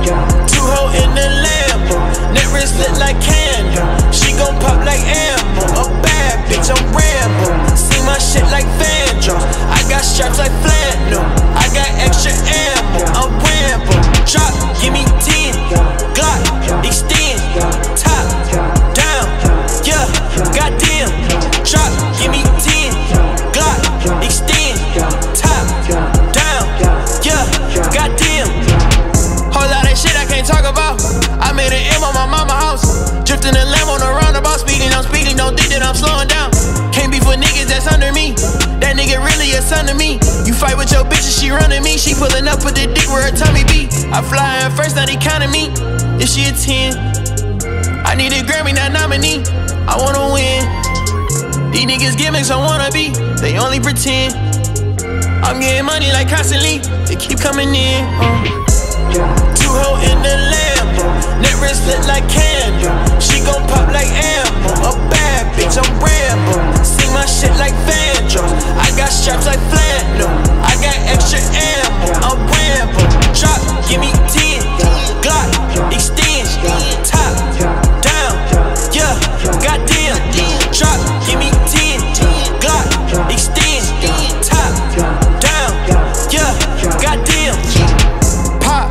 Two hoe in the Lambo, net wrist lit like candle. She gon' pop like ammo. A bad bitch, I'm Rambo. See my shit like Vandro. I got straps like flannel. I got extra ammo. I'm Rambo. Drop, give me 10. Glock, extend. Top, down. Yeah, goddamn. Drop, give me 10. Glock, extend. Top, down. Yeah, goddamn. Whole lot of shit I can't talk about. I made an M on my mama house. Drifting a lamb on the roundabout. Speeding, I'm speeding, don't think that I'm slowing down. Can't be for niggas that's under me. That nigga really a son to me. You fight with your bitches, she running me. She pulling up with the dick where her tummy be. I fly in first, now they counting me. If she a 10, I need a Grammy, not nominee. I wanna win. These niggas gimmicks, I wanna be. They only pretend. I'm getting money like constantly. They keep coming in. Two hoe in the Lambo, net wrist lit like candle. She gon' pop like ammo. A bad bitch, I'm Rambo. See my shit like Vandro. I got straps like flannel. I got extra ammo. I'm Rambo. Drop, give me 10. Glock, extend. Top, down. Yeah, goddamn. Drop, give me 10. Glock, extend. Top, down. Yeah, goddamn. Pop.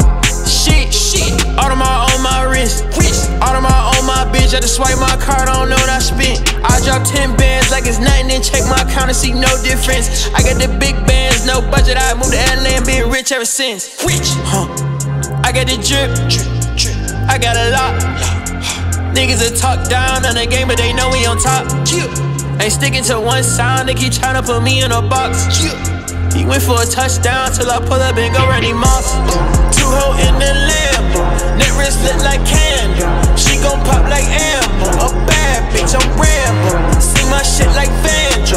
Audemars on my wrist, Audemars on my bitch. I just swipe my card, I don't know what I spent. I drop 10 bands like it's nothing, then check my account and see no difference. I got the big bands, no budget. I moved to LA and been rich ever since. Rich, I got the drip, I got a lot. Niggas will talk down on the game, but they know we on top. Ain't sticking to one sound, they keep trying to put me in a box. He went for a touchdown till I pull up and go Randy Moss. Two hoe in the Lambo, net wrist lit like candle. She gon' pop like ammo. A bad bitch, I'm Rambo. See my shit like Vandro.